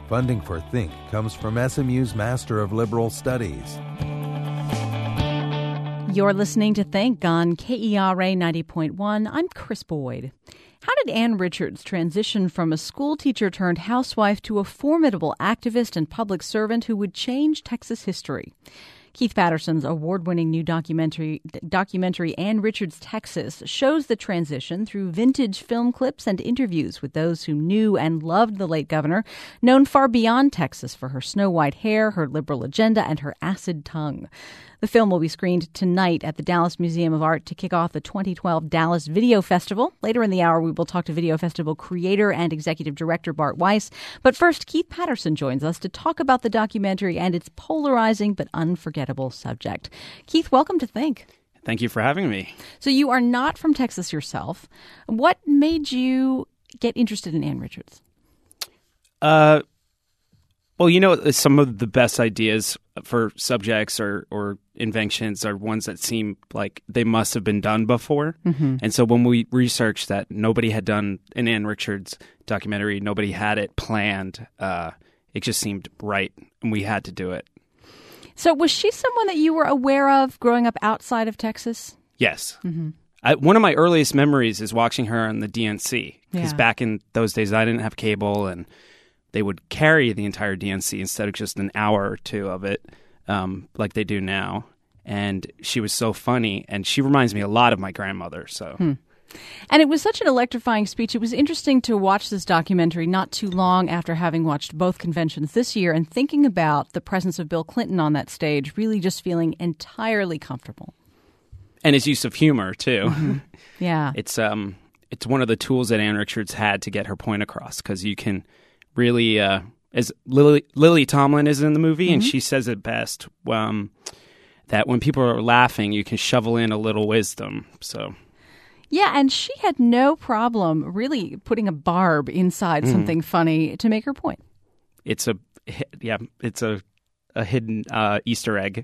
Funding for Think comes from SMU's Master of Liberal Studies. You're listening to Think on KERA 90.1. I'm Chris Boyd. How did Ann Richards transition from a school teacher turned housewife to a formidable activist and public servant who would change Texas history? Keith Patterson's award-winning new documentary Ann Richards, Texas, shows the transition through vintage film clips and interviews with those who knew and loved the late governor, known far beyond Texas for her snow-white hair, her liberal agenda, and her acid tongue. The film will be screened tonight at the Dallas Museum of Art to kick off the 2012 Dallas Video Festival. Later in the hour, we will talk to Video Festival creator and executive director Bart Weiss. But first, Keith Patterson joins us to talk about the documentary and its polarizing but unforgettable subject. Keith, welcome to Think. Thank you for having me. So you are not from Texas yourself. What made you get interested in Ann Richards? Well, some of the best ideas for subjects or inventions are ones that seem like they must have been done before. Mm-hmm. And so when we researched that nobody had done an Ann Richards documentary, nobody had it planned, it just seemed right, and we had to do it. So was she someone that you were aware of growing up outside of Texas? Yes. Mm-hmm. One of my earliest memories is watching her on the DNC, because back in those days I didn't have cable, and they would carry the entire DNC instead of just an hour or two of it, like they do now. And she was so funny, and she reminds me a lot of my grandmother. And it was such an electrifying speech. It was interesting to watch this documentary not too long after having watched both conventions this year and thinking about the presence of Bill Clinton on that stage, really just feeling entirely comfortable. And his use of humor, too. Mm-hmm. Yeah. It's one of the tools that Ann Richards had to get her point across, because you can really, as Lily Tomlin is in the movie, and she says it best, that when people are laughing, you can shovel in a little wisdom. So, yeah, and she had no problem really putting a barb inside something funny to make her point. It's a hidden Easter egg.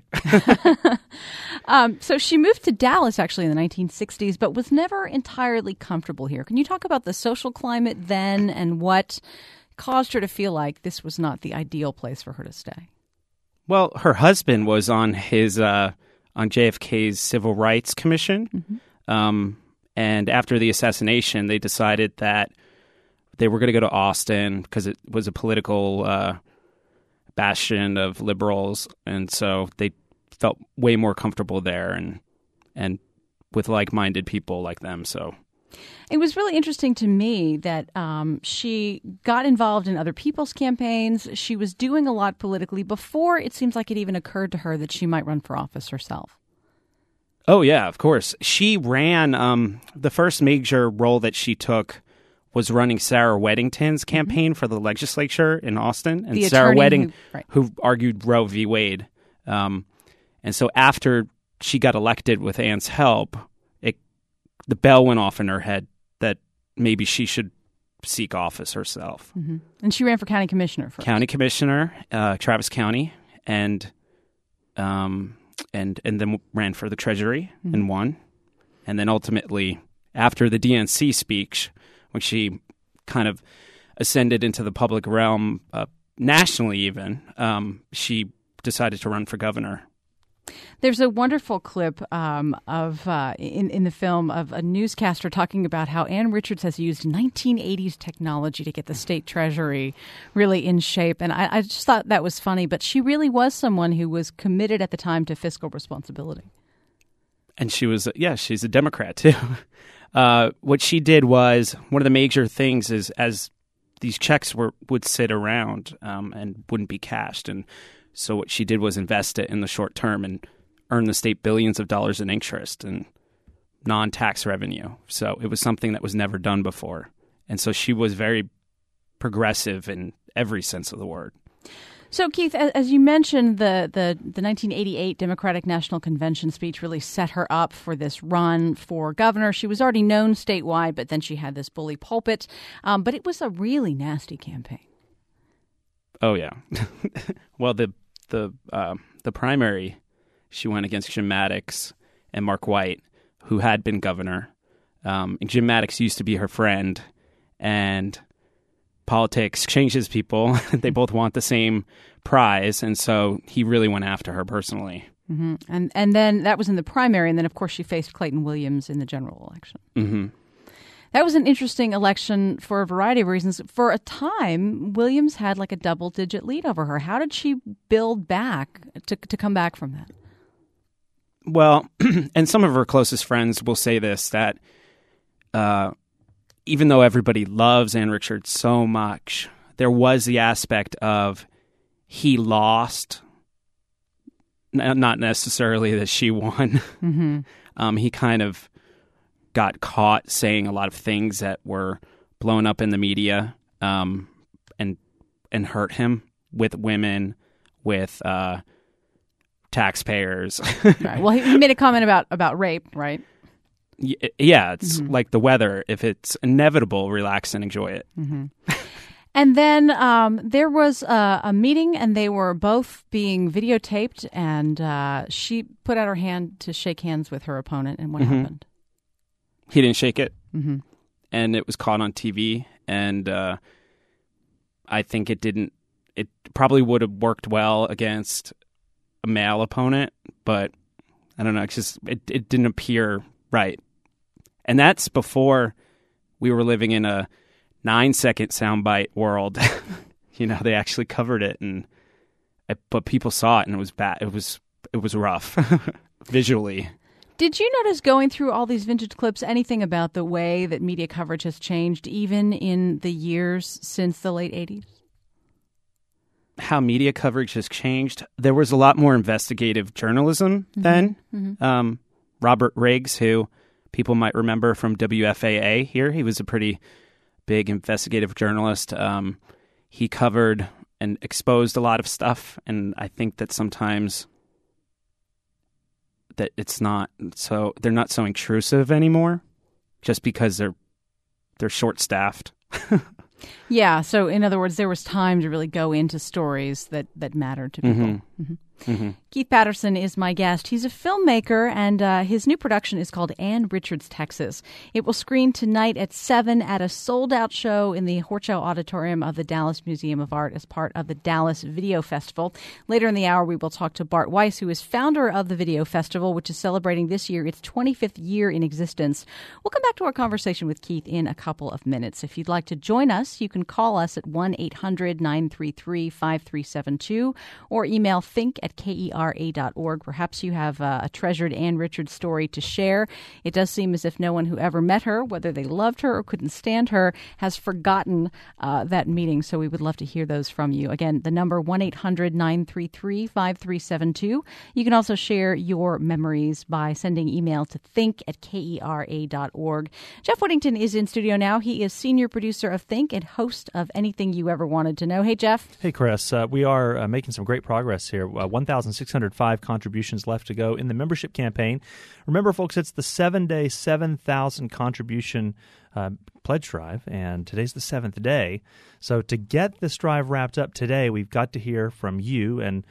So she moved to Dallas actually in the 1960s, but was never entirely comfortable here. Can you talk about the social climate then and what caused her to feel like this was not the ideal place for her to stay? Well, her husband was on his on JFK's Civil Rights Commission, and after the assassination, they decided that they were going to go to Austin because it was a political bastion of liberals, and so they felt way more comfortable there and with like-minded people like them. So it was really interesting to me that she got involved in other people's campaigns. She was doing a lot politically before it seems like it even occurred to her that she might run for office herself. Oh, yeah, of course. She ran the first major role that she took was running Sarah Weddington's campaign for the legislature in Austin. And Sarah Wedding, who argued Roe v. Wade. And so after she got elected with Ann's help, the bell went off in her head that maybe she should seek office herself. Mm-hmm. And she ran for county commissioner first. County commissioner, Travis County, and then ran for the Treasury and won. And then ultimately, after the DNC speech, when she kind of ascended into the public realm, nationally even, she decided to run for governor. There's a wonderful clip in the film of a newscaster talking about how Ann Richards has used 1980s technology to get the state treasury really in shape. And I just thought that was funny. But she really was someone who was committed at the time to fiscal responsibility. And she was, she's a Democrat, too. What she did was, one of the major things is as these checks would sit around and wouldn't be cashed. And so what she did was invest it in the short term and earn the state billions of dollars in interest and non-tax revenue. So it was something that was never done before. And so she was very progressive in every sense of the word. So, Keith, as you mentioned, the 1988 Democratic National Convention speech really set her up for this run for governor. She was already known statewide, but then she had this bully pulpit. But it was a really nasty campaign. Oh, yeah. Well, the primary, she went against Jim Maddox and Mark White, who had been governor. And Jim Maddox used to be her friend, and politics changes people. They both want the same prize, and so he really went after her personally. Mm-hmm. And then that was in the primary, and then, of course, she faced Clayton Williams in the general election. Mm-hmm. That was an interesting election for a variety of reasons. For a time, Williams had like a double-digit lead over her. How did she build back to come back from that? Well, and some of her closest friends will say this, that even though everybody loves Ann Richards so much, there was the aspect of he lost, not necessarily that she won. Mm-hmm. He kind of got caught saying a lot of things that were blown up in the media, and hurt him with women, with taxpayers. Right. Well, he made a comment about rape, right? Yeah, it's like the weather. If it's inevitable, relax and enjoy it. Mm-hmm. And then there was a meeting, and they were both being videotaped, and she put out her hand to shake hands with her opponent, and what happened? He didn't shake it, and it was caught on TV, and I think it probably would have worked well against a male opponent, but I don't know, it didn't appear right. And that's before we were living in a 9-second soundbite world. They actually covered it, but people saw it, and it was bad. It was rough visually. Did you notice, going through all these vintage clips, anything about the way that media coverage has changed, even in the years since the late 80s? How media coverage has changed? There was a lot more investigative journalism then. Mm-hmm. Robert Riggs, who people might remember from WFAA here, he was a pretty big investigative journalist. He covered and exposed a lot of stuff, and I think that sometimes that they're not so intrusive anymore, just because they're short-staffed. Yeah, so in other words, there was time to really go into stories that mattered to people. Mm-hmm. Mm-hmm. Mm-hmm. Keith Patterson is my guest. He's a filmmaker, and his new production is called Ann Richards, Texas. It will screen tonight at 7 at a sold-out show in the Horchow Auditorium of the Dallas Museum of Art as part of the Dallas Video Festival. Later in the hour, we will talk to Bart Weiss, who is founder of the Video Festival, which is celebrating this year its 25th year in existence. We'll come back to our conversation with Keith in a couple of minutes. If you'd like to join us, you can call us at 1-800-933-5372 or email think@kera.org. Perhaps you have a treasured Ann Richards story to share. It does seem as if no one who ever met her, whether they loved her or couldn't stand her, has forgotten that meeting. So we would love to hear those from you. Again, the number 1-800-933-5372. You can also share your memories by sending email to think@kera.org. Jeff Whittington is in studio now. He is senior producer of Think and host of Anything You Ever Wanted to Know. Hey, Jeff. Hey, Chris. We are making some great progress here. 1,605 contributions left to go in the membership campaign. Remember, folks, it's the 7-day, 7,000 contribution pledge drive, and today's the 7th day. So to get this drive wrapped up today, we've got to hear from you and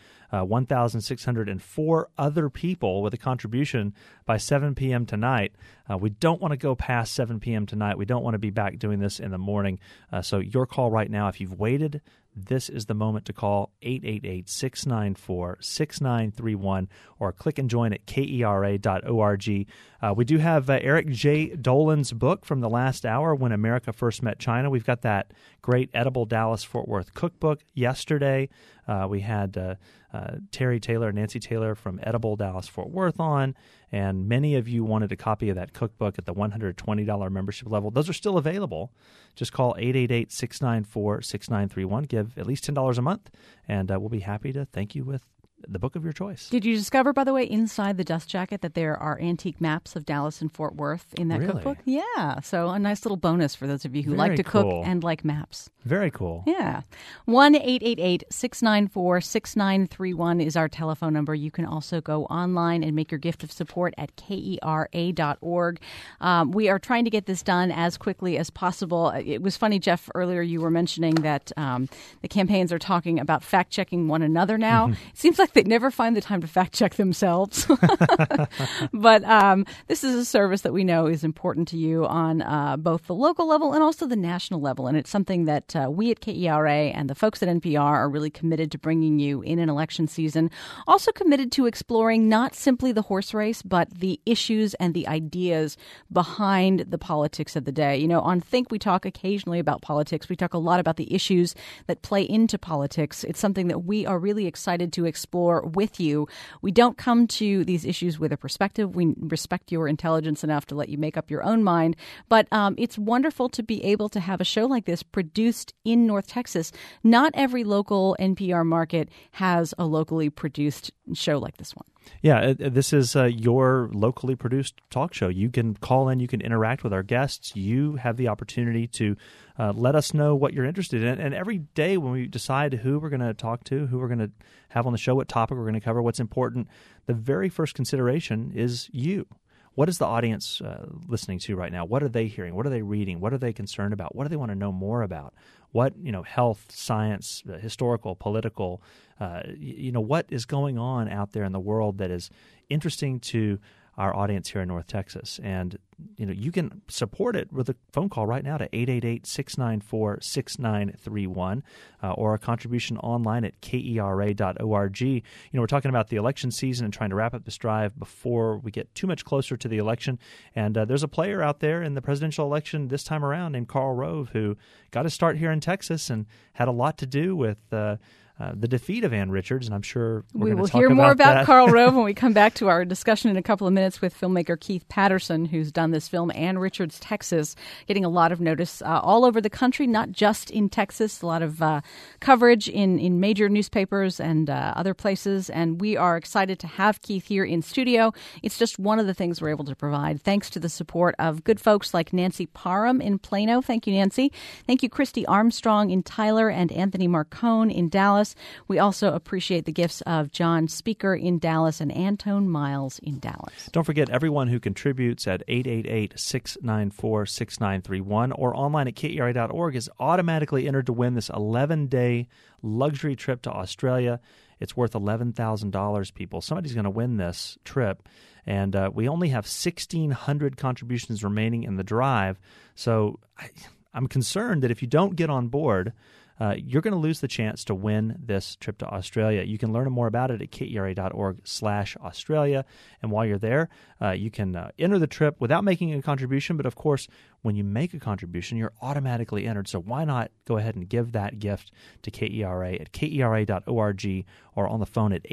1,604 other people with a contribution by 7 p.m. tonight. We don't want to go past 7 p.m. tonight. We don't want to be back doing this in the morning. So your call right now, if you've waited, this is the moment to call 888-694-6931 or click and join at kera.org. We do have Eric J. Dolan's book from the last hour, When America First Met China. We've got that great Edible Dallas-Fort Worth cookbook. Yesterday, we had Terry Taylor, Nancy Taylor from Edible Dallas-Fort Worth on, and many of you wanted a copy of that cookbook at the $120 membership level. Those are still available. Just call 888-694-6931. Give at least $10 a month, and we'll be happy to thank you with the book of your choice. Did you discover, by the way, inside the dust jacket that there are antique maps of Dallas and Fort Worth in that cookbook? Yeah. So a nice little bonus for those of you who like to cook and like maps. Very cool. Yeah. 1-888-694-6931 is our telephone number. You can also go online and make your gift of support at kera.org. We are trying to get this done as quickly as possible. It was funny, Jeff, earlier you were mentioning that the campaigns are talking about fact-checking one another now. It seems like They never find the time to fact check themselves. But this is a service that we know is important to you on both the local level and also the national level. And it's something that we at KERA and the folks at NPR are really committed to bringing you in an election season. Also committed to exploring not simply the horse race, but the issues and the ideas behind the politics of the day. You know, on Think, we talk occasionally about politics. We talk a lot about the issues that play into politics. It's something that we are really excited to explore with you. We don't come to these issues with a perspective. We respect your intelligence enough to let you make up your own mind. But it's wonderful to be able to have a show like this produced in North Texas. Not every local NPR market has a locally produced show like this one. Yeah, this is your locally produced talk show. You can call in, you can interact with our guests. You have the opportunity to let us know what you're interested in. And every day when we decide who we're going to talk to, who we're going to have on the show, what topic we're going to cover, what's important, the very first consideration is you. What is the audience listening to right now? What are they hearing? What are they reading? What are they concerned about? What do they want to know more about? What, health, science, historical, political, what is going on out there in the world that is interesting to our audience here in North Texas? And, you can support it with a phone call right now to 888-694-6931 or a contribution online at kera.org. We're talking about the election season and trying to wrap up this drive before we get too much closer to the election. And there's a player out there in the presidential election this time around named Karl Rove who got his start here in Texas and had a lot to do with the defeat of Ann Richards, and I'm sure we will hear more about Karl Rove when we come back to our discussion in a couple of minutes with filmmaker Keith Patterson, who's done this film, Ann Richards, Texas, getting a lot of notice all over the country, not just in Texas, a lot of coverage in major newspapers and other places, and we are excited to have Keith here in studio. It's just one of the things we're able to provide, thanks to the support of good folks like Nancy Parham in Plano. Thank you, Nancy. Thank you, Christy Armstrong in Tyler and Anthony Marcone in Dallas. We also appreciate the gifts of John Speaker in Dallas and Antone Miles in Dallas. Don't forget everyone who contributes at 888-694-6931 or online at kera.org is automatically entered to win this 11-day luxury trip to Australia. It's worth $11,000, people. Somebody's going to win this trip. And we only have 1,600 contributions remaining in the drive. So I'm concerned that if you don't get on board, you're going to lose the chance to win this trip to Australia. You can learn more about it at kera.org/Australia. And while you're there, you can enter the trip without making a contribution. But of course, when you make a contribution, you're automatically entered. So why not go ahead and give that gift to KERA at kera.org or on the phone at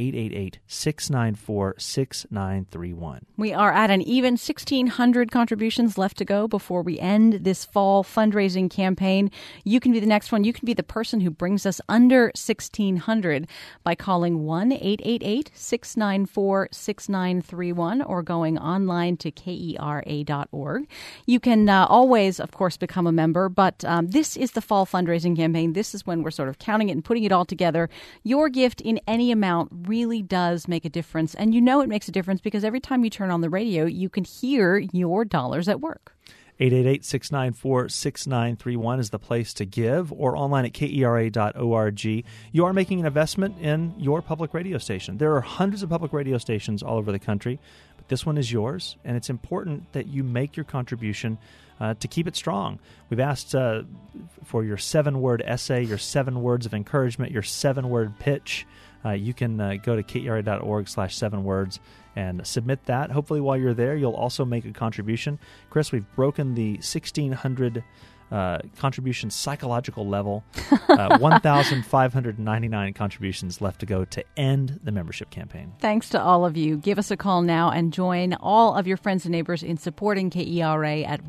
888-694-6931. We are at an even 1,600 contributions left to go before we end this fall fundraising campaign. You can be the next one. You can be the person who brings us under 1,600 by calling 1-888-694-6931 or going online to kera.org. You can always, of course, become a member, but this is the fall fundraising campaign. This is when we're sort of counting it and putting it all together. Your gift in any amount really does make a difference, and you know it makes a difference because every time you turn on the radio, you can hear your dollars at work. 888-694-6931 is the place to give, or online at kera.org. You are making an investment in your public radio station. There are hundreds of public radio stations all over the country, but this one is yours, and it's important that you make your contribution to keep it strong. We've asked for your 7-word essay, your 7 words of encouragement, your 7-word pitch. You can go to kera.org/7words and submit that. Hopefully while you're there, you'll also make a contribution. Chris, we've broken the 1,600 contribution psychological level. 1,599 contributions left to go to end the membership campaign. Thanks to all of you. Give us a call now and join all of your friends and neighbors in supporting KERA at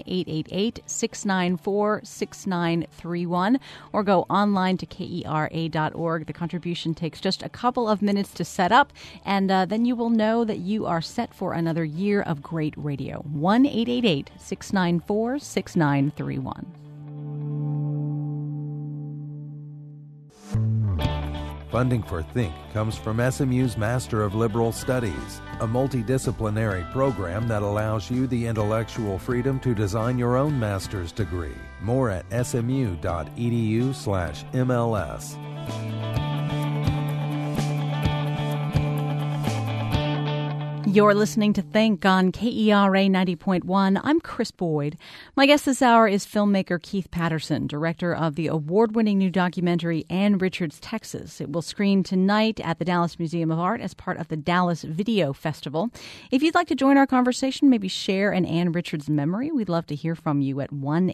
1-888-694-6931 or go online to kera.org. The contribution takes just a couple of minutes to set up, and then you will know that you are set for another year of great radio. 1-888-694-6931. Funding for Think comes from SMU's Master of Liberal Studies, a multidisciplinary program that allows you the intellectual freedom to design your own master's degree. More at smu.edu/MLS. You're listening to Think on KERA 90.1. I'm Chris Boyd. My guest this hour is filmmaker Keith Patterson, director of the award-winning new documentary Ann Richards, Texas. It will screen tonight at the Dallas Museum of Art as part of the Dallas Video Festival. If you'd like to join our conversation, maybe share an Ann Richards memory, we'd love to hear from you at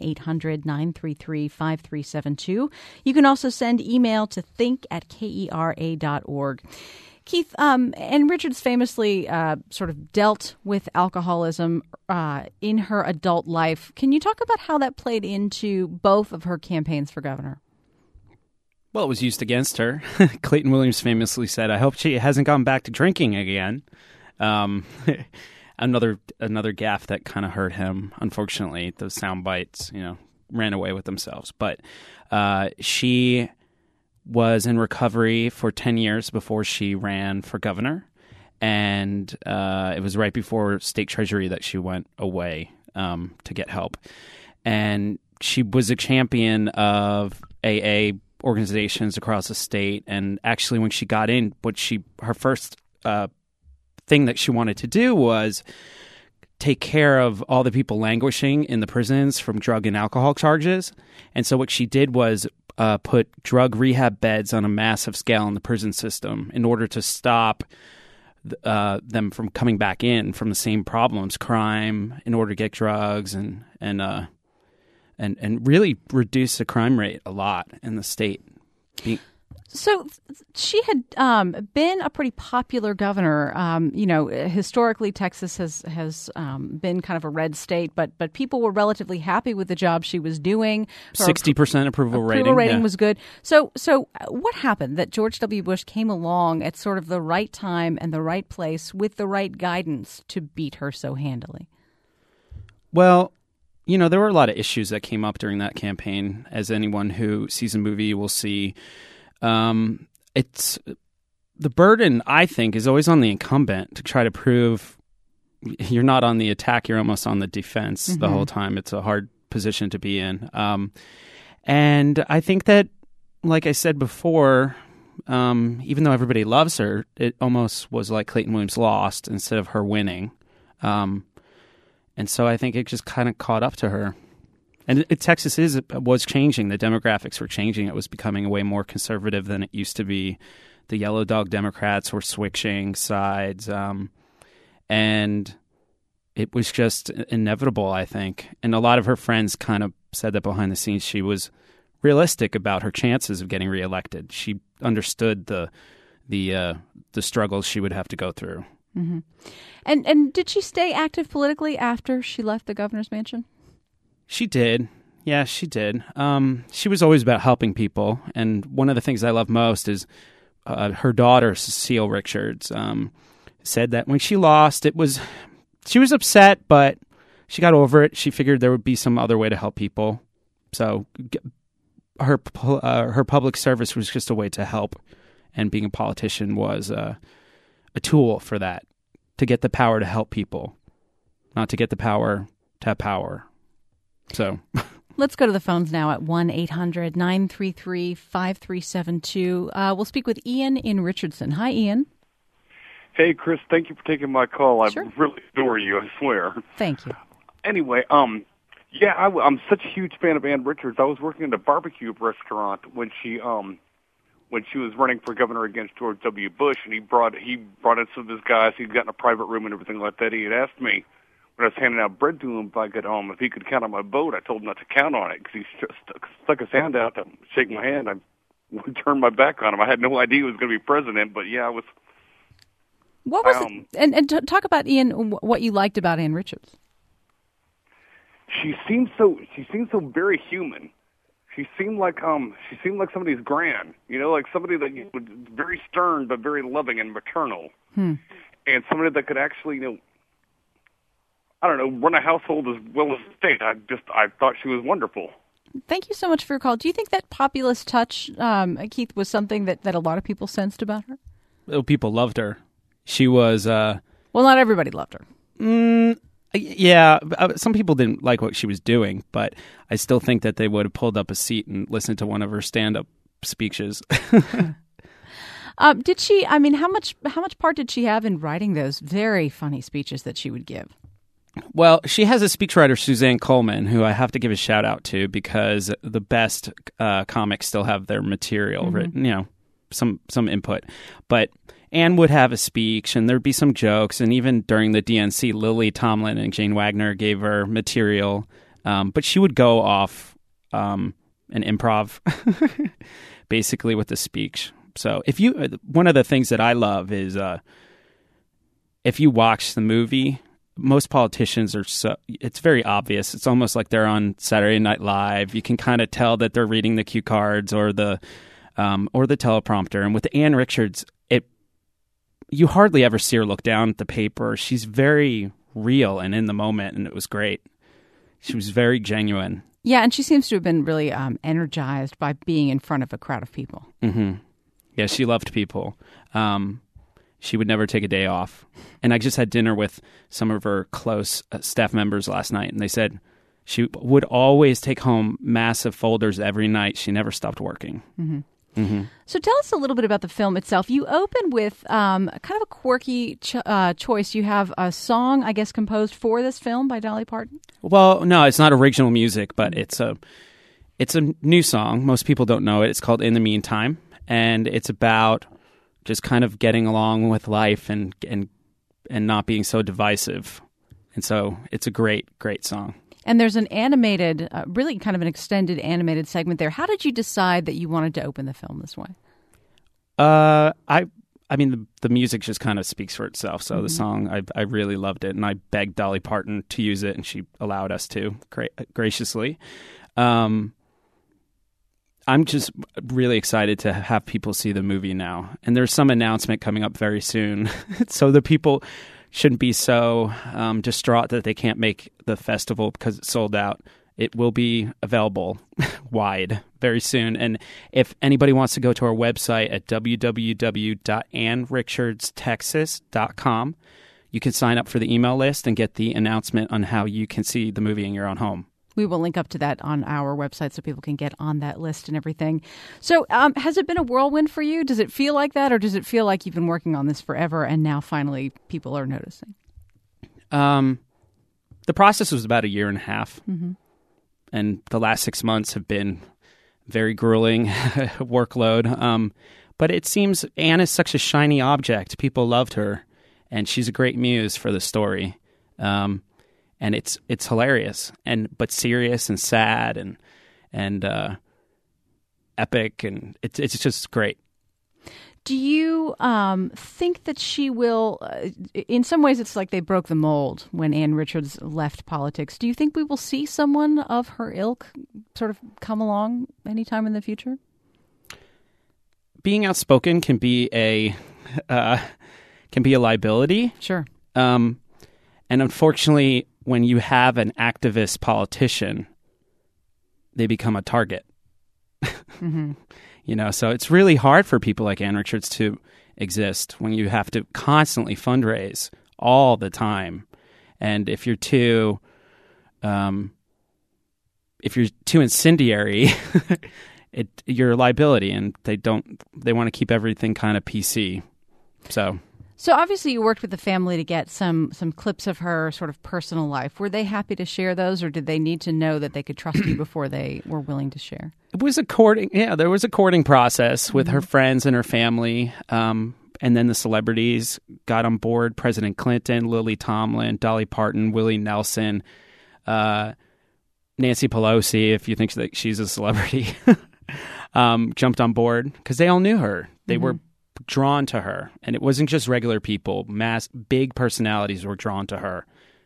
1-800-933-5372. You can also send email to think@kera.org. Keith, Ann Richards famously sort of dealt with alcoholism in her adult life. Can you talk about how that played into both of her campaigns for governor? Well, it was used against her. Clayton Williams famously said, "I hope she hasn't gone back to drinking again." Another gaffe that kind of hurt him. Unfortunately, those sound bites, ran away with themselves. But she was in recovery for 10 years before she ran for governor. And it was right before state treasury that she went away to get help. And she was a champion of AA organizations across the state. And actually, when she got in, her first thing that she wanted to do was take care of all the people languishing in the prisons from drug and alcohol charges. And so what she did was put drug rehab beds on a massive scale in the prison system in order to stop them from coming back in from the same problems, crime, in order to get drugs and really reduce the crime rate a lot in the state. So she had been a pretty popular governor. Historically, Texas has been kind of a red state, but people were relatively happy with the job she was doing. 60% approval rating. Approval rating was good. So what happened that George W. Bush came along at sort of the right time and the right place with the right guidance to beat her so handily? Well, there were a lot of issues that came up during that campaign, as anyone who sees a movie will see. It's the burden, I think, is always on the incumbent to try to prove you're not on the attack, you're almost on the defense the whole time. It's a hard position to be in. And I think that, like I said before, even though everybody loves her, it almost was like Clayton Williams lost instead of her winning. And so I think it just kind of caught up to her. And Texas was changing. The demographics were changing. It was becoming way more conservative than it used to be. The yellow dog Democrats were switching sides. And it was just inevitable, I think. And a lot of her friends kind of said that behind the scenes she was realistic about her chances of getting reelected. She understood the struggles she would have to go through. Mm-hmm. And did she stay active politically after she left the governor's mansion? She did. Yeah, she did. She was always about helping people. And one of the things I love most is her daughter, Cecile Richards, said that when she lost, she was upset, but she got over it. She figured there would be some other way to help people. So her public service was just a way to help. And being a politician was a tool for that, to get the power to help people, not to get the power to have power. So let's go to the phones now at 1-800-933-5372. We'll speak with Ian in Richardson. Hi, Ian. Hey, Chris. Thank you for taking my call. Sure. I really adore you, I swear. Thank you. Anyway, I'm such a huge fan of Ann Richards. I was working at a barbecue restaurant when she was running for governor against George W. Bush, and he brought in some of his guys. He'd gotten a private room and everything like that. He had asked me, when I was handing out bread to him, if he could count on my vote. I told him not to count on it because he stuck his hand out to shake my hand. I turned my back on him. I had no idea he was going to be president, but yeah, I was. What was it? And talk about, Ian, what you liked about Ann Richards. She seemed so very human. She seemed like somebody's gran, like somebody that was very stern but very loving and maternal, and somebody that could actually, run a household as well as a state. I thought she was wonderful. Thank you so much for your call. Do you think that populist touch, Keith, was something that a lot of people sensed about her? Oh, people loved her. She was... well, not everybody loved her. Yeah, some people didn't like what she was doing, but I still think that they would have pulled up a seat and listened to one of her stand-up speeches. Did she? I mean, how much part did she have in writing those very funny speeches that she would give? Well, she has a speechwriter, Suzanne Coleman, who I have to give a shout out to because the best comics still have their material written, you know, some input. But Anne would have a speech, and there'd be some jokes, and even during the DNC, Lily Tomlin and Jane Wagner gave her material, but she would go off an improv, basically with the speech. So one of the things that I love is if you watch the movie. Most politicians it's very obvious. It's almost like they're on Saturday Night Live. You can kind of tell that they're reading the cue cards or the teleprompter. And with Ann Richards, you hardly ever see her look down at the paper. She's very real and in the moment, and it was great. She was very genuine. Yeah, and she seems to have been really energized by being in front of a crowd of people. Mm-hmm. Yeah, she loved people. She would never take a day off. And I just had dinner with some of her close staff members last night, and they said she would always take home massive folders every night. She never stopped working. Mm-hmm. Mm-hmm. So tell us a little bit about the film itself. You open with kind of a quirky choice. You have a song, I guess, composed for this film by Dolly Parton? Well, no, it's not original music, but it's a new song. Most people don't know it. It's called In the Meantime, and it's about just kind of getting along with life and not being so divisive. And so it's a great, great song. And there's an animated, really kind of an extended animated segment there. How did you decide that you wanted to open the film this way? I mean, the music just kind of speaks for itself. So the song, I really loved it. And I begged Dolly Parton to use it, and she allowed us to graciously. I'm just really excited to have people see the movie now. And there's some announcement coming up very soon. So the people shouldn't be so distraught that they can't make the festival because it's sold out. It will be available wide very soon. And if anybody wants to go to our website at www.annrichdstexas.com, you can sign up for the email list and get the announcement on how you can see the movie in your own home. We will link up to that on our website so people can get on that list and everything. So has it been a whirlwind for you? Does it feel like that, or does it feel like you've been working on this forever and now finally people are noticing? The process was about 1.5 years. Mm-hmm. And the last 6 months have been very grueling workload. But it seems Anne is such a shiny object. People loved her, and she's a great muse for the story. And it's hilarious, but serious and sad and epic, and it's just great. Do you think that she will? In some ways, it's like they broke the mold when Ann Richards left politics. Do you think we will see someone of her ilk sort of come along anytime in the future? Being outspoken can be a liability. Sure. And unfortunately, when you have an activist politician, they become a target. Mm-hmm. So it's really hard for people like Ann Richards to exist when you have to constantly fundraise all the time. And if you're too incendiary, you're a liability, and they want to keep everything kind of PC. So obviously you worked with the family to get some clips of her sort of personal life. Were they happy to share those, or did they need to know that they could trust you before they were willing to share? It was there was a courting process with her friends and her family. And then the celebrities got on board: President Clinton, Lily Tomlin, Dolly Parton, Willie Nelson, Nancy Pelosi, if you think that she's a celebrity, jumped on board because they all knew her. They were drawn to her, and it wasn't just regular people. Big personalities were drawn to her.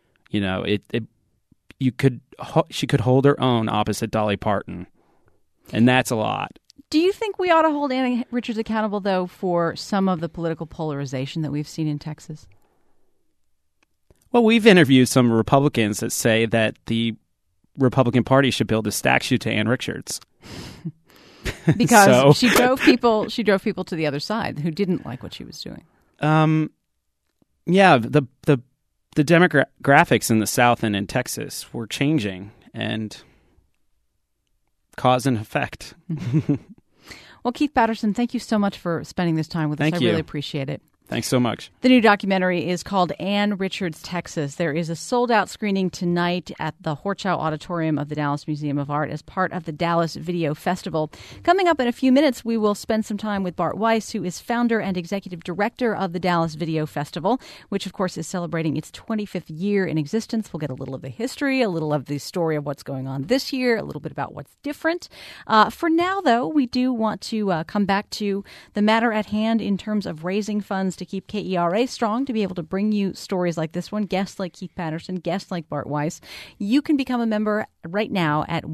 She could hold her own opposite Dolly Parton, and that's a lot. Do you think we ought to hold Ann Richards accountable, though, for some of the political polarization that we've seen in Texas? Well, we've interviewed some Republicans that say that the Republican Party should build a statue to Ann Richards. Because she drove people to the other side who didn't like what she was doing. Yeah, the demographics in the South and in Texas were changing, and cause and effect. Well, Keith Patterson, thank you so much for spending this time with us. Thank I you. really appreciate it. Thanks so much. The new documentary is called Ann Richards, Texas. There is a sold-out screening tonight at the Horchow Auditorium of the Dallas Museum of Art as part of the Dallas Video Festival. Coming up in a few minutes, we will spend some time with Bart Weiss, who is founder and executive director of the Dallas Video Festival, which, of course, is celebrating its 25th year in existence. We'll get a little of the history, a little of the story of what's going on this year, a little bit about what's different. For now, though, we do want to come back to the matter at hand in terms of raising funds to keep KERA strong, to be able to bring you stories like this one, guests like Keith Patterson, guests like Bart Weiss. You can become a member right now at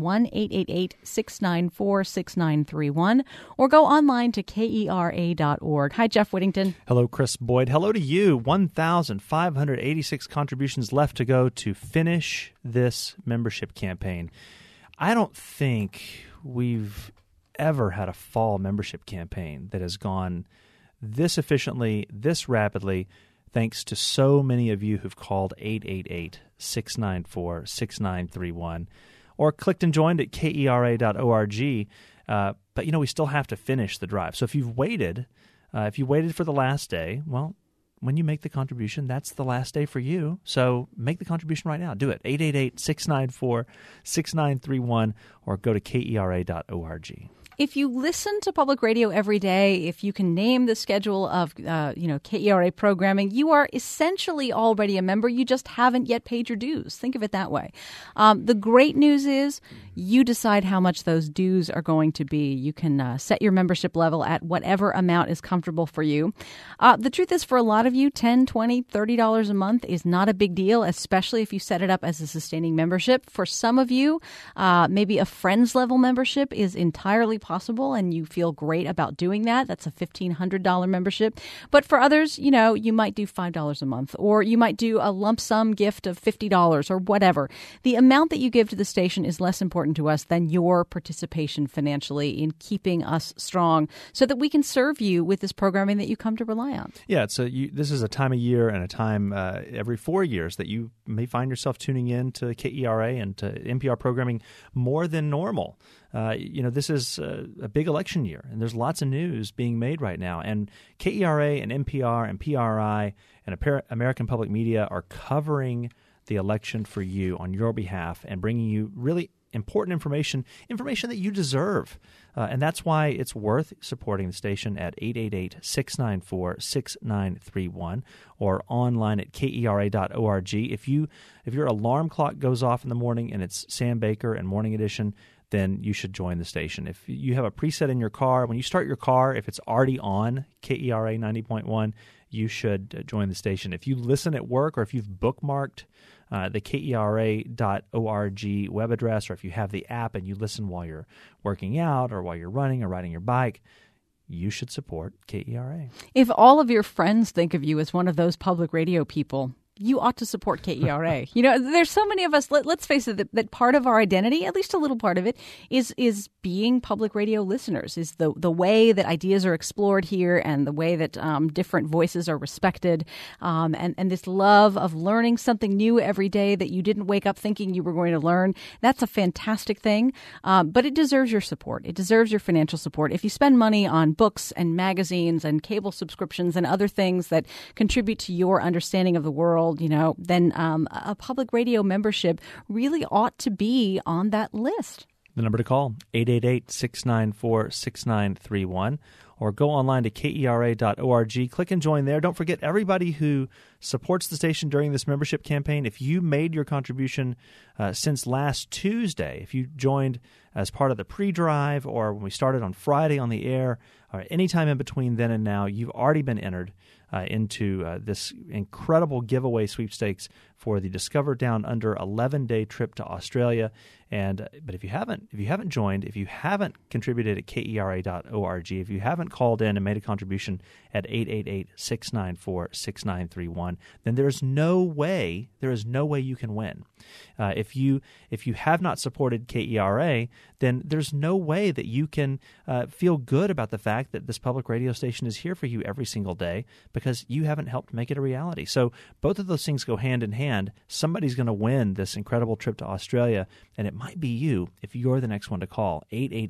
1-888-694-6931 or go online to KERA.org. Hi, Jeff Whittington. Hello, Chris Boyd. Hello to you. 1,586 contributions left to go to finish this membership campaign. I don't think we've ever had a fall membership campaign that has gone this efficiently, this rapidly, thanks to so many of you who've called 888-694-6931 or clicked and joined at KERA.org. But, we still have to finish the drive. So if you waited for the last day, well, when you make the contribution, that's the last day for you. So make the contribution right now. Do it. 888-694-6931 or go to KERA.org. If you listen to public radio every day, if you can name the schedule of KERA programming, you are essentially already a member. You just haven't yet paid your dues. Think of it that way. The great news is you decide how much those dues are going to be. You can set your membership level at whatever amount is comfortable for you. The truth is, for a lot of you, $10, $20, $30 a month is not a big deal, especially if you set it up as a sustaining membership. For some of you, maybe a friends level membership is entirely possible, and you feel great about doing that. That's a $1,500 membership. But for others, you might do $5 a month, or you might do a lump sum gift of $50 or whatever. The amount that you give to the station is less important to us than your participation financially in keeping us strong so that we can serve you with this programming that you come to rely on. Yeah, this is a time of year and a time every 4 years that you may find yourself tuning in to KERA and to NPR programming more than normal. This is a big election year, and there's lots of news being made right now. And KERA and NPR and PRI and American Public Media are covering the election for you on your behalf and bringing you really important information that you deserve. And that's why it's worth supporting the station at 888-694-6931 or online at KERA.org. If your alarm clock goes off in the morning and it's Sam Baker and Morning Edition, then you should join the station. If you have a preset in your car, when you start your car, if it's already on KERA 90.1, you should join the station. If you listen at work or if you've bookmarked the KERA.org web address, or if you have the app and you listen while you're working out or while you're running or riding your bike, you should support KERA. If all of your friends think of you as one of those public radio people, you ought to support KERA. There's so many of us, let's face it, that part of our identity, at least a little part of it, is being public radio listeners, is the way that ideas are explored here and the way that different voices are respected, and this love of learning something new every day that you didn't wake up thinking you were going to learn. That's a fantastic thing, but it deserves your support. It deserves your financial support. If you spend money on books and magazines and cable subscriptions and other things that contribute to your understanding of the world, then a public radio membership really ought to be on that list. The number to call, 888-694-6931, or go online to KERA.org. Click and join there. Don't forget, everybody who supports the station during this membership campaign, if you made your contribution since last Tuesday, if you joined as part of the pre-drive or when we started on Friday on the air, or any time in between then and now, you've already been entered into this incredible giveaway sweepstakes for the Discover Down Under 11-day trip to Australia. But if you haven't joined, if you haven't contributed at KERA.org, if you haven't called in and made a contribution at 888-694-6931, then there is no way you can win. If you have not supported KERA, then there's no way that you can feel good about the fact that this public radio station is here for you every single day, because you haven't helped make it a reality. So both of those things go hand in hand. Somebody's going to win this incredible trip to Australia, and it might be you if you're the next one to call.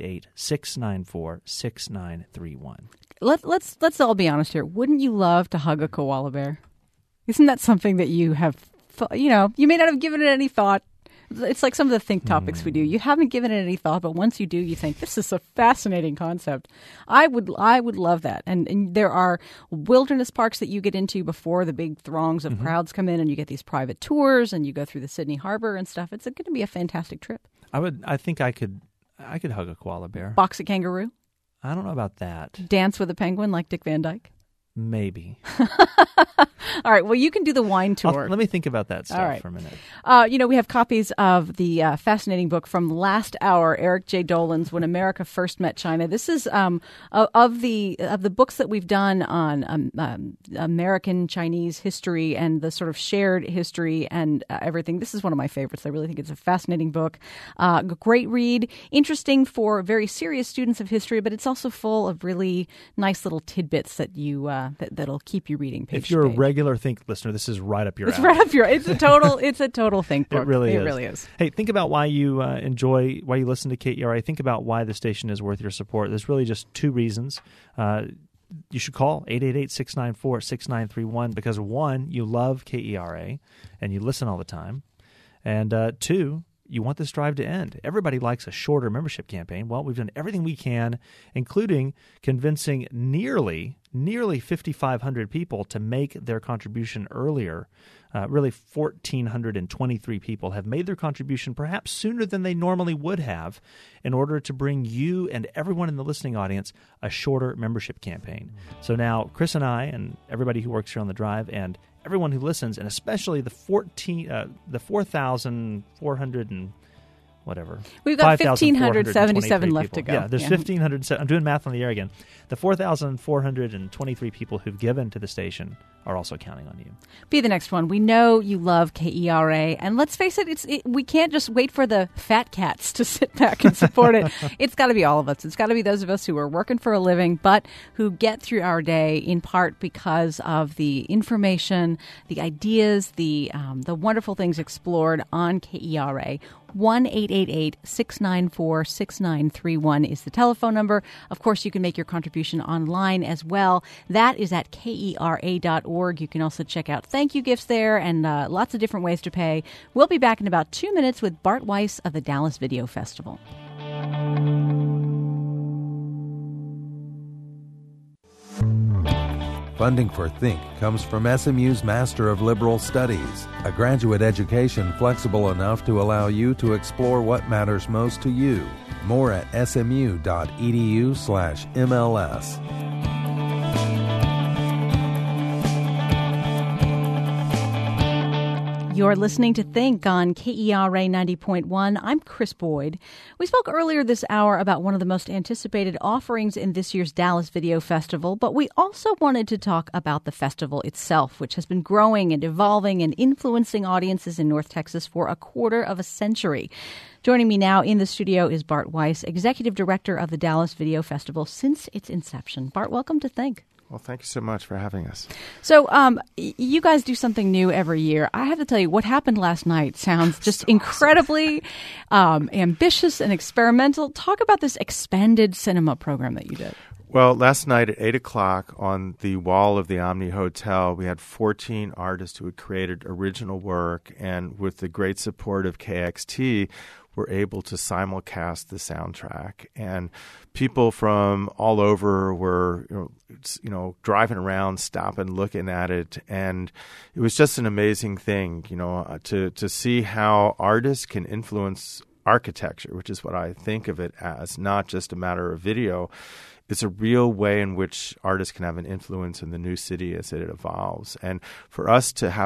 888-694-6931. Let's all be honest here. Wouldn't you love to hug a koala bear? Isn't that something that you have, you may not have given it any thought. It's like some of the think topics we do. You haven't given it any thought, but once you do, you think, this is a fascinating concept. I would love that. And there are wilderness parks that you get into before the big throngs of crowds come in, and you get these private tours, and you go through the Sydney Harbor and stuff. It's going to be a fantastic trip. I think I could hug a koala bear. Box a kangaroo? I don't know about that. Dance with a penguin like Dick Van Dyke? Maybe. All right. Well, you can do the wine tour. Let me think about that stuff for a minute. We have copies of the fascinating book from last hour, Eric J. Dolan's When America First Met China. This is of the books that we've done on American Chinese history and the sort of shared history and everything. This is one of my favorites. I really think it's a fascinating book. Great read, interesting for very serious students of history, but it's also full of really nice little tidbits that you that'll keep you reading page If you're to a page. regular Think listener, this is right up your alley. It's right up your. It's a total Think book. It really is. Hey, think about why you why you listen to KERA. Think about why the station is worth your support. There's really just two reasons. You should call 888-694-6931 because 1, you love KERA and you listen all the time, and 2, you want this drive to end. Everybody likes a shorter membership campaign. Well, we've done everything we can, including convincing nearly 5,500 people to make their contribution earlier. Really, 1,423 people have made their contribution perhaps sooner than they normally would have in order to bring you and everyone in the listening audience a shorter membership campaign. So now Chris and I and everybody who works here on the drive and everyone who listens, and especially the 4,400 and whatever. We've got 1,577 left to go. Yeah, there's 1,500. I'm doing math on the air again. The 4,423 people who've given to the station are also counting on you. Be the next one. We know you love KERA, and let's face it, we can't just wait for the fat cats to sit back and support it. It's got to be all of us. It's got to be those of us who are working for a living, but who get through our day in part because of the information, the ideas, the wonderful things explored on KERA. 1-888-694-6931 is the telephone number. Of course, you can make your contribution online as well. That is at KERA.org. You can also check out thank you gifts there and lots of different ways to pay. We'll be back in about 2 minutes with Bart Weiss of the Dallas Video Festival. Funding for Think comes from SMU's Master of Liberal Studies, a graduate education flexible enough to allow you to explore what matters most to you. More at smu.edu/MLS. You're listening to Think on KERA 90.1. I'm Chris Boyd. We spoke earlier this hour about one of the most anticipated offerings in this year's Dallas Video Festival, but we also wanted to talk about the festival itself, which has been growing and evolving and influencing audiences in North Texas for a quarter of a century. Joining me now in the studio is Bart Weiss, Executive Director of the Dallas Video Festival since its inception. Bart, welcome to Think. Well, thank you so much for having us. So you guys do something new every year. I have to tell you, what happened last night sounds just incredibly ambitious and experimental. Talk about this expanded cinema program that you did. Well, last night at 8 o'clock on the wall of the Omni Hotel, we had 14 artists who had created original work, and with the great support of KXT, were able to simulcast the soundtrack. And people from all over were, driving around, stopping, looking at it. And it was just an amazing thing, to see how artists can influence architecture, which is what I think of it as, not just a matter of video. It's a real way in which artists can have an influence in the new city as it evolves. And for us to have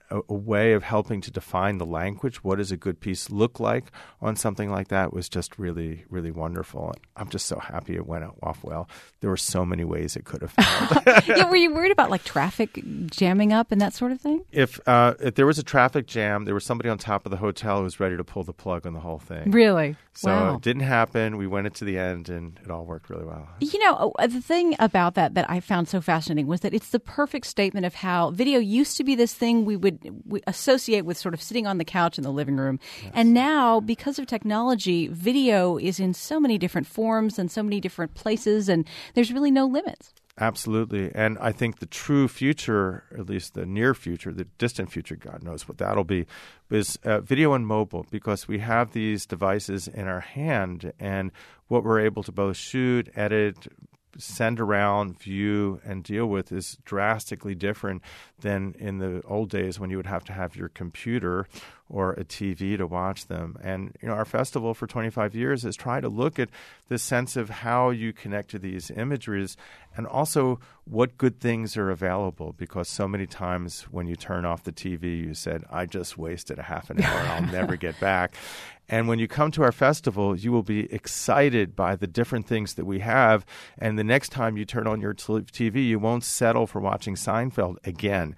a way of helping to define the language. What does a good piece look like on something like that was just really, really wonderful. I'm just so happy it went off well. There were so many ways it could have failed. Yeah, were you worried about like traffic jamming up and that sort of thing? If there was a traffic jam, there was somebody on top of the hotel who was ready to pull the plug on the whole thing. Really? So Wow. it didn't happen. We went into the end, and it all worked really well. You know, the thing about that I found so fascinating was that it's the perfect statement of how video used to be this thing we associate with sort of sitting on the couch in the living room. Yes. And now, because of technology, video is in so many different forms and so many different places, and there's really no limits. Absolutely. And I think the true future, at least the near future, the distant future, God knows what that'll be, is video and mobile, because we have these devices in our hand, and what we're able to both shoot, edit, send around, view, and deal with is drastically different than in the old days when you would have to have your computer or a TV to watch them. And our festival for 25 years has tried to look at this sense of how you connect to these imageries and also what good things are available, because so many times when you turn off the TV, you said, I just wasted a half an hour, I'll never get back. And when you come to our festival, you will be excited by the different things that we have. And the next time you turn on your TV, you won't settle for watching Seinfeld again.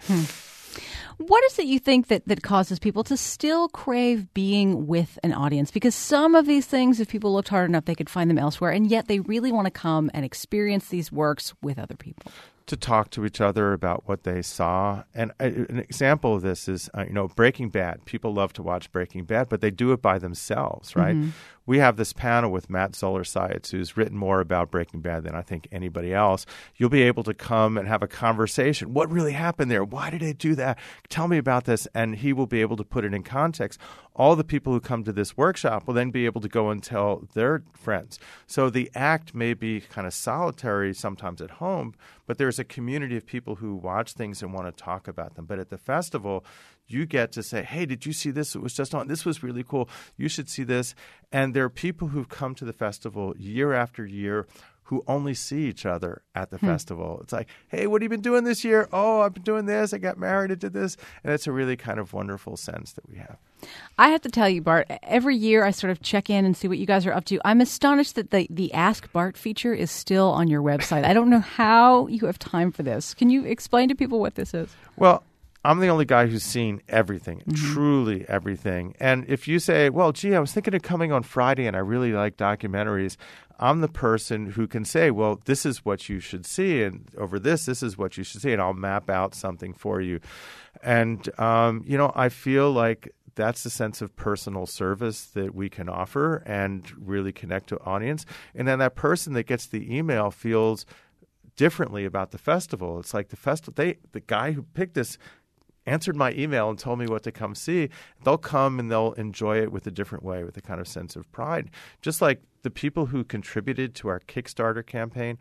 What is it you think that causes people to still crave being with an audience? Because some of these things, if people looked hard enough, they could find them elsewhere. And yet they really want to come and experience these works with other people. To talk to each other about what they saw. And an example of this is, Breaking Bad. People love to watch Breaking Bad, but they do it by themselves, right? Mm-hmm. We have this panel with Matt Zoller-Seitz, who's written more about Breaking Bad than I think anybody else. You'll be able to come and have a conversation. What really happened there? Why did they do that? Tell me about this. And he will be able to put it in context. All the people who come to this workshop will then be able to go and tell their friends. So the act may be kind of solitary sometimes at home, but there's a community of people who watch things and want to talk about them. But at the festival, you get to say, hey, did you see this? It was just on. This was really cool. You should see this. And there are people who've come to the festival year after year who only see each other at the festival. It's like, hey, what have you been doing this year? Oh, I've been doing this. I got married. I did this. And it's a really kind of wonderful sense that we have. I have to tell you, Bart, every year I sort of check in and see what you guys are up to. I'm astonished that the Ask Bart feature is still on your website. I don't know how you have time for this. Can you explain to people what this is? Well, I'm the only guy who's seen everything, truly everything. And if you say, well, gee, I was thinking of coming on Friday and I really like documentaries, I'm the person who can say, well, this is what you should see, and over this is what you should see, and I'll map out something for you. And, I feel like that's the sense of personal service that we can offer and really connect to audience. And then that person that gets the email feels differently about the festival. It's like the guy who picked this answered my email and told me what to come see. They'll come and they'll enjoy it with a different way, with a kind of sense of pride. Just like the people who contributed to our Kickstarter campaign,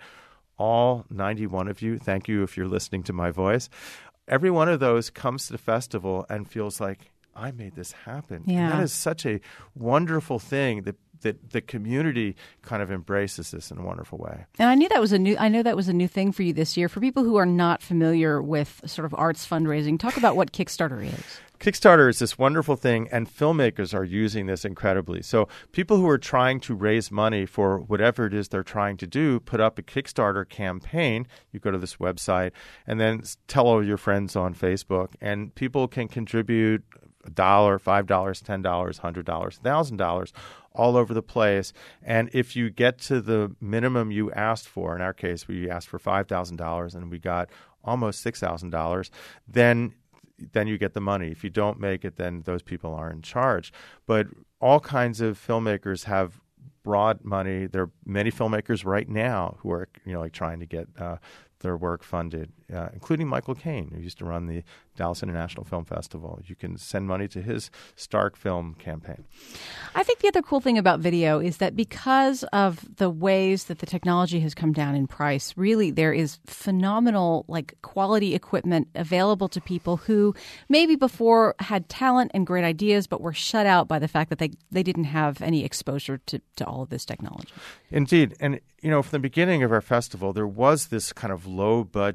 all 91 of you, thank you if you're listening to my voice. Every one of those comes to the festival and feels like, I made this happen. Yeah. And that is such a wonderful thing that the community kind of embraces this in a wonderful way. And I know that was a new thing for you this year. For people who are not familiar with sort of arts fundraising, talk about what Kickstarter is. Kickstarter is this wonderful thing, and filmmakers are using this incredibly. So people who are trying to raise money for whatever it is they're trying to do put up a Kickstarter campaign. You go to this website and then tell all your friends on Facebook, and people can contribute $1, $5, $10, $100, $1,000 all over the place. And if you get to the minimum you asked for, in our case, we asked for $5,000 and we got almost $6,000, then you get the money. If you don't make it, then those people are in charge. But all kinds of filmmakers have broad money. There are many filmmakers right now who are trying to get their work funded, including Michael Caine, who used to run the Dallas International Film Festival. You can send money to his Stark Film campaign. I think the other cool thing about video is that because of the ways that the technology has come down in price, really there is phenomenal quality equipment available to people who maybe before had talent and great ideas but were shut out by the fact that they didn't have any exposure to all of this technology. Indeed. And, from the beginning of our festival, there was this kind of low-budget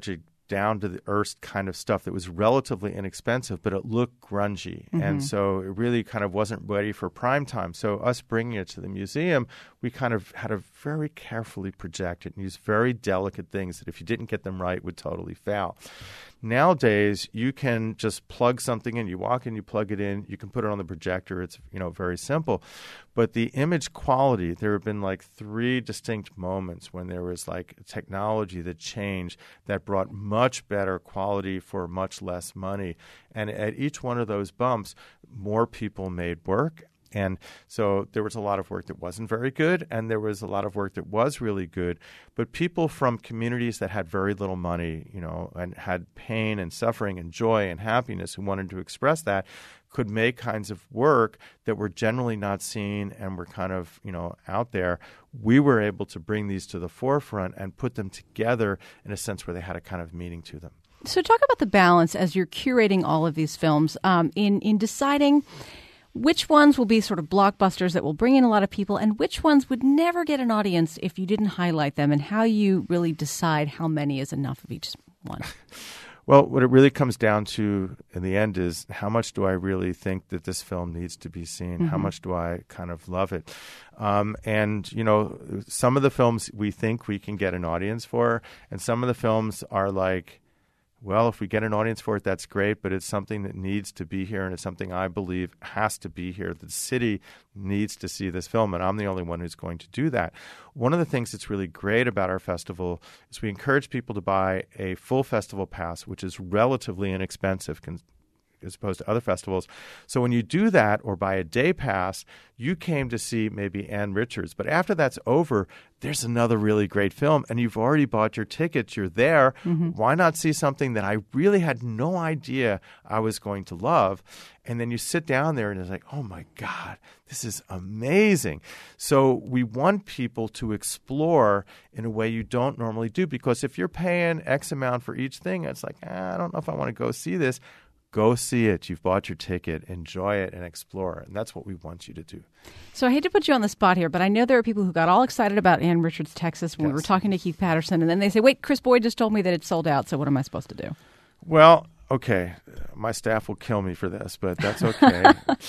down to the earth kind of stuff that was relatively inexpensive, but it looked grungy. And so it really kind of wasn't ready for prime time. So us bringing it to the museum, we kind of had to very carefully project it and use very delicate things that if you didn't get them right would totally fail. Nowadays, you can just plug something in. You walk in, you plug it in, you can put it on the projector. It's, very simple. But the image quality, there have been like 3 distinct moments when there was like technology that changed that brought much better quality for much less money. And at each one of those bumps, more people made work. And so there was a lot of work that wasn't very good, and there was a lot of work that was really good. But people from communities that had very little money, and had pain and suffering and joy and happiness who wanted to express that could make kinds of work that were generally not seen and were kind of, out there. We were able to bring these to the forefront and put them together in a sense where they had a kind of meaning to them. So talk about the balance as you're curating all of these films in deciding which ones will be sort of blockbusters that will bring in a lot of people and which ones would never get an audience if you didn't highlight them, and how you really decide how many is enough of each one. Well, what it really comes down to in the end is how much do I really think that this film needs to be seen? How much do I kind of love it? And, some of the films we think we can get an audience for, and some of the films are like, well, if we get an audience for it, that's great, but it's something that needs to be here, and it's something I believe has to be here. The city needs to see this film, and I'm the only one who's going to do that. One of the things that's really great about our festival is we encourage people to buy a full festival pass, which is relatively inexpensive as opposed to other festivals. So when you do that or buy a day pass, you came to see maybe Ann Richards. But after that's over, there's another really great film, and you've already bought your tickets. You're there. Why not see something that I really had no idea I was going to love? And then you sit down there and it's like, oh, my God, this is amazing. So we want people to explore in a way you don't normally do, because if you're paying X amount for each thing, it's like, I don't know if I want to go see this. Go see it. You've bought your ticket. Enjoy it and explore. And that's what we want you to do. So I hate to put you on the spot here, but I know there are people who got all excited about Ann Richards, Texas when we were talking to Keith Patterson, and then they say, wait, Chris Boyd just told me that it's sold out, so what am I supposed to do? Well, okay. My staff will kill me for this, but that's okay.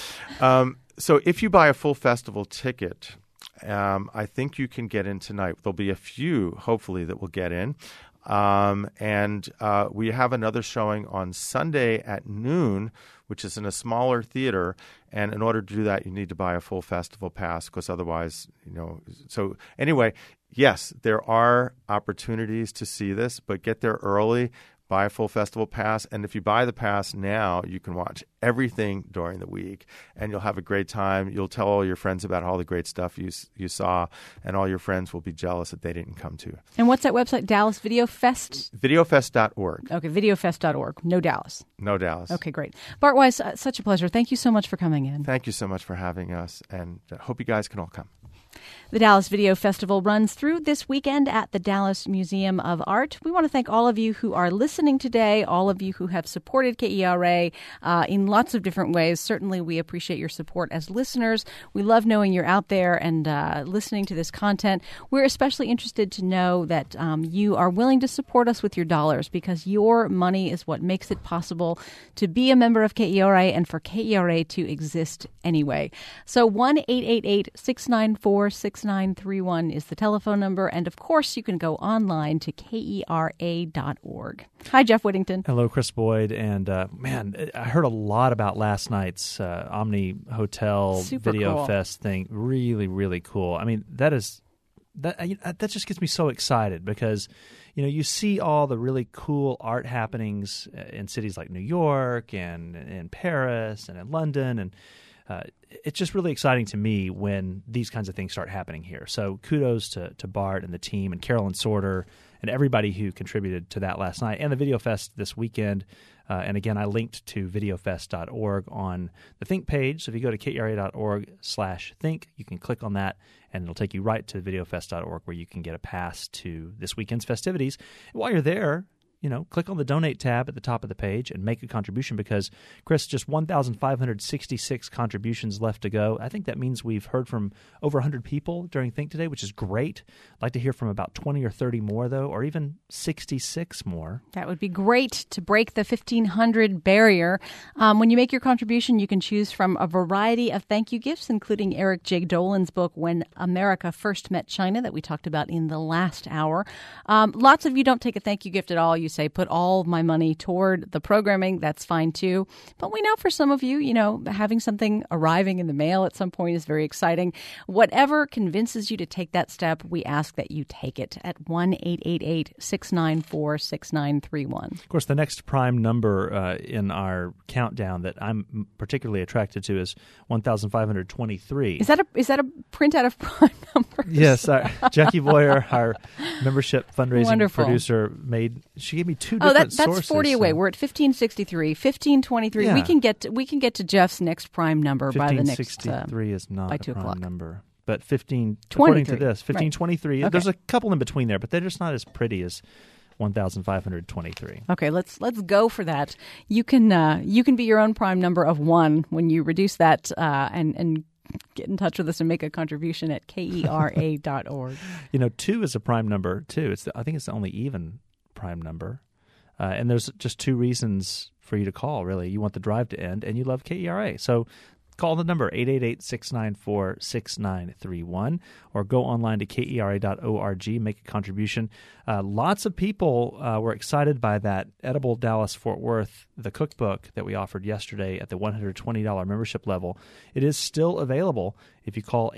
So if you buy a full festival ticket, I think you can get in tonight. There'll be a few, hopefully, that will get in. And we have another showing on Sunday at noon, which is in a smaller theater. And in order to do that, you need to buy a full festival pass, because otherwise, So anyway, yes, there are opportunities to see this, but get there early. Buy a full festival pass, and if you buy the pass now, you can watch everything during the week, and you'll have a great time. You'll tell all your friends about all the great stuff you saw, and all your friends will be jealous that they didn't come to. And what's that website, Dallas Video Fest? Videofest.org. Okay, videofest.org. No Dallas. No Dallas. Okay, great. Bart Weiss, such a pleasure. Thank you so much for coming in. Thank you so much for having us, and hope you guys can all come. The Dallas Video Festival runs through this weekend at the Dallas Museum of Art. We want to thank all of you who are listening today, all of you who have supported KERA in lots of different ways. Certainly, we appreciate your support as listeners. We love knowing you're out there and listening to this content. We're especially interested to know that you are willing to support us with your dollars, because your money is what makes it possible to be a member of KERA and for KERA to exist anyway. So 1-888-694-6931 is the telephone number. And of course, you can go online to KERA.org. Hi, Jeff Whittington. Hello, Chris Boyd. And man, I heard a lot about last night's Omni Hotel Super Video cool. Fest thing. Really, really cool. I mean, that just gets me so excited, because you see all the really cool art happenings in cities like New York and in Paris and in London, and it's just really exciting to me when these kinds of things start happening here. So kudos to Bart and the team and Carolyn Sorter and everybody who contributed to that last night and the Video Fest this weekend. And again, I linked to videofest.org on the Think page. So if you go to kera.org/think, you can click on that, and it'll take you right to videofest.org, where you can get a pass to this weekend's festivities. And while you're there, click on the donate tab at the top of the page and make a contribution because, Chris, just 1,566 contributions left to go. I think that means we've heard from over 100 people during Think Today, which is great. I'd like to hear from about 20 or 30 more, though, or even 66 more. That would be great to break the 1,500 barrier. When you make your contribution, you can choose from a variety of thank you gifts, including Eric J. Dolan's book, When America First Met China, that we talked about in the last hour. Lots of you don't take a thank you gift at all. You say, put all my money toward the programming. That's fine, too. But we know for some of you, having something arriving in the mail at some point is very exciting. Whatever convinces you to take that step, we ask that you take it at 1-888-694-6931. Of course, the next prime number in our countdown that I'm particularly attracted to is 1,523. Is that a printout of prime numbers? Yes, Jackie Boyer, our membership fundraising Wonderful. Producer, she gave me two different sources. That's 40 away. We're at 1563, 1523. Yeah. We can get to Jeff's next prime number by the next 1563 is not by a 2 prime o'clock. number. But according to this, 1523. Right. There's a couple in between there, but they're just not as pretty as 1,523. Okay, let's go for that. You can be your own prime number of 1 when you reduce that and get in touch with us and make a contribution at kera.org. 2 is a prime number too. I think it's the only even prime number. And there's just 2 reasons for you to call, really. You want the drive to end, and you love KERA. So call the number, 888-694-6931, or go online to kera.org, make a contribution. Lots of people were excited by that Edible Dallas Fort Worth, the cookbook that we offered yesterday at the $120 membership level. It is still available if you call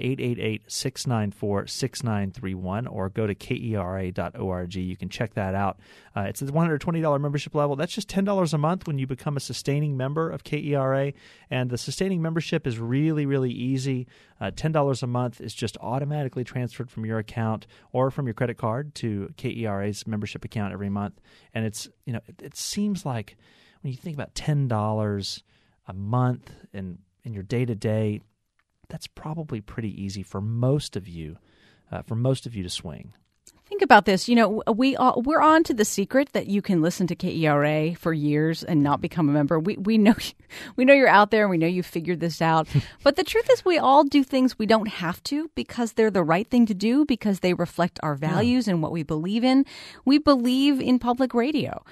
888-694-6931 or go to kera.org. You can check that out. It's at the $120 membership level. That's just $10 a month when you become a sustaining member of KERA, and the sustaining membership is really, really easy. $10 a month is just automatically transferred from your account or from your credit card to KERA's membership account every month. And it's it seems like when you think about $10 a month in your day-to-day, that's probably pretty easy for most of you to swing. Think about this. We're on to the secret that you can listen to KERA for years and not become a member. We know you're out there and we know you figured this out. But the truth is we all do things we don't have to because they're the right thing to do, because they reflect our values and what we believe in. We believe in public radio.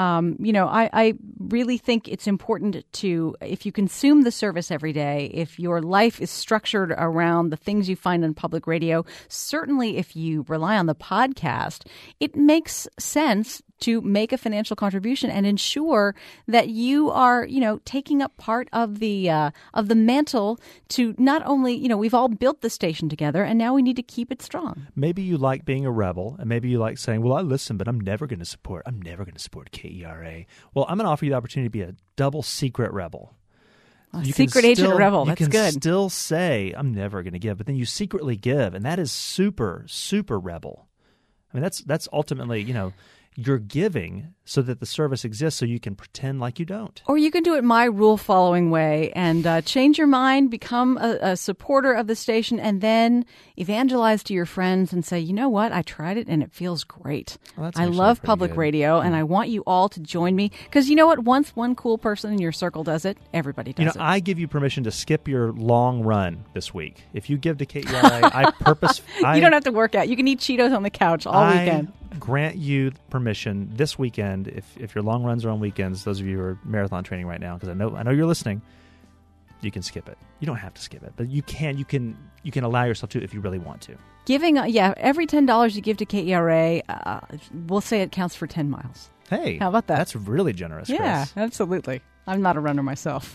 I really think it's important to, if you consume the service every day, if your life is structured around the things you find on public radio, certainly if you rely on the podcast, it makes sense to make a financial contribution and ensure that you are, taking up part of the mantle to not only, we've all built the station together and now we need to keep it strong. Maybe you like being a rebel, and maybe you like saying, well, I listen, but I'm never going to support KERA. Well, I'm going to offer you the opportunity to be a double secret rebel. Secret agent rebel. That's good. You can still say, I'm never going to give, but then you secretly give, and that is super, super rebel. I mean, that's ultimately, you're giving so that the service exists so you can pretend like you don't. Or you can do it my rule-following way and change your mind, become a supporter of the station, and then evangelize to your friends and say, you know what, I tried it and it feels great. Well, I love public radio, and I want you all to join me. Because you know what? Once one cool person in your circle does it, everybody does it. I give you permission to skip your long run this week. If you give to KERA, you don't have to work out. You can eat Cheetos on the couch all weekend. Grant you permission this weekend, if your long runs are on weekends, those of you who are marathon training right now, because I know you're listening, you can skip it. You don't have to skip it, but you can allow yourself to if you really want to. Giving, every $10 you give to KERA, we'll say it counts for 10 miles. Hey, how about that? That's really generous, Chris. Yeah, absolutely. I'm not a runner myself.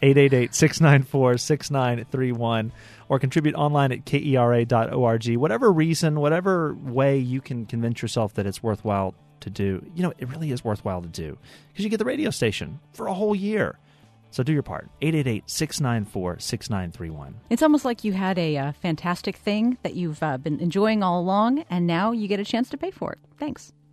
888-694-6931 or contribute online at kera.org. Whatever reason, whatever way you can convince yourself that it's worthwhile to do, it really is worthwhile to do because you get the radio station for a whole year. So do your part. 888-694-6931. It's almost like you had a fantastic thing that you've been enjoying all along, and now you get a chance to pay for it. Thanks.